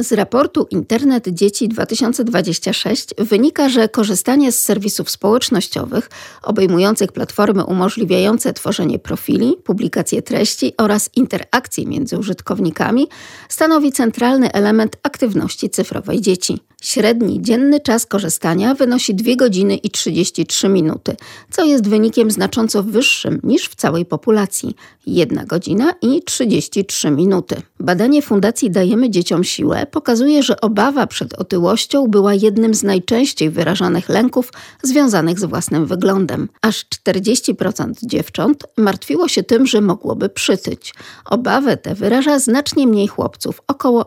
Z raportu Internet Dzieci 2026 wynika, że korzystanie z serwisów społecznościowych obejmujących platformy umożliwiające tworzenie profili, publikację treści oraz interakcje między użytkownikami stanowi centralny element aktywności cyfrowej dzieci. Średni dzienny czas korzystania wynosi 2 godziny i 33 minuty, co jest wynikiem znacząco wyższym niż w całej populacji – 1 godzina i 33 minuty. Badanie Fundacji Dajemy Dzieciom Siłę pokazuje, że obawa przed otyłością była jednym z najczęściej wyrażanych lęków związanych z własnym wyglądem. Aż 40% dziewcząt martwiło się tym, że mogłoby przytyć. Obawę tę wyraża znacznie mniej chłopców, około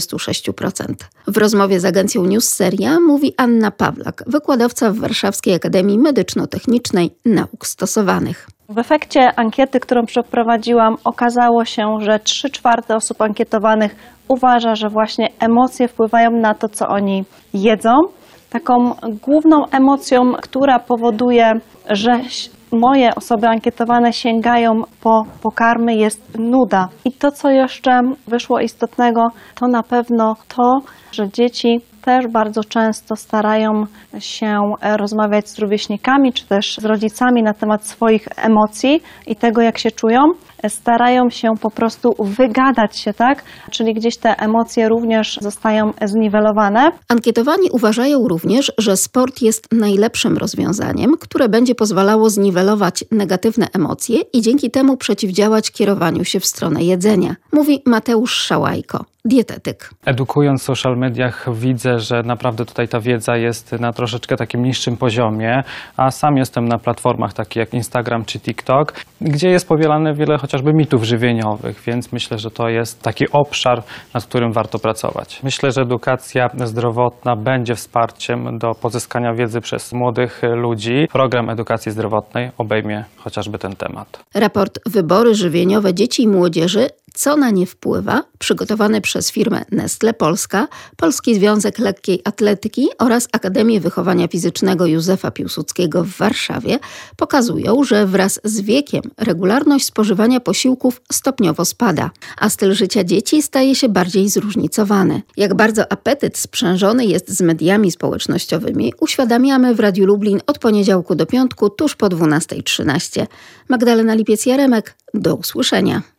26%. W rozmowie z agencją News Seria mówi Anna Pawlak, wykładowca w Warszawskiej Akademii Medyczno-Technicznej Nauk Stosowanych. W efekcie ankiety, którą przeprowadziłam, okazało się, że 3/4 osób ankietowanych uważa, że właśnie emocje wpływają na to, co oni jedzą. Taką główną emocją, która powoduje, że moje osoby ankietowane sięgają po pokarmy, jest nuda. I to, co jeszcze wyszło istotnego, to na pewno to, że dzieci też bardzo często starają się rozmawiać z rówieśnikami, czy też z rodzicami na temat swoich emocji i tego, jak się czują. Starają się po prostu wygadać się, tak? Czyli gdzieś te emocje również zostają zniwelowane. Ankietowani uważają również, że sport jest najlepszym rozwiązaniem, które będzie pozwalało zniwelować negatywne emocje i dzięki temu przeciwdziałać kierowaniu się w stronę jedzenia, mówi Mateusz Szałajko, dietetyk. Edukując w social mediach widzę, że naprawdę tutaj ta wiedza jest na troszeczkę takim niższym poziomie, a sam jestem na platformach takich jak Instagram czy TikTok, gdzie jest powielane wiele chociażby mitów żywieniowych, więc myślę, że to jest taki obszar, nad którym warto pracować. Myślę, że edukacja zdrowotna będzie wsparciem do pozyskania wiedzy przez młodych ludzi. Program edukacji zdrowotnej obejmie chociażby ten temat. Raport Wybory żywieniowe dzieci i młodzieży, co na nie wpływa, przygotowany przez firmę Nestle Polska, Polski Związek Lekkiej Atletyki oraz Akademię Wychowania Fizycznego Józefa Piłsudskiego w Warszawie, pokazują, że wraz z wiekiem regularność spożywania posiłków stopniowo spada, a styl życia dzieci staje się bardziej zróżnicowany. Jak bardzo apetyt sprzężony jest z mediami społecznościowymi, uświadamiamy w Radiu Lublin od poniedziałku do piątku tuż po 12:13. Magdalena Lipiec-Jaremek, do usłyszenia.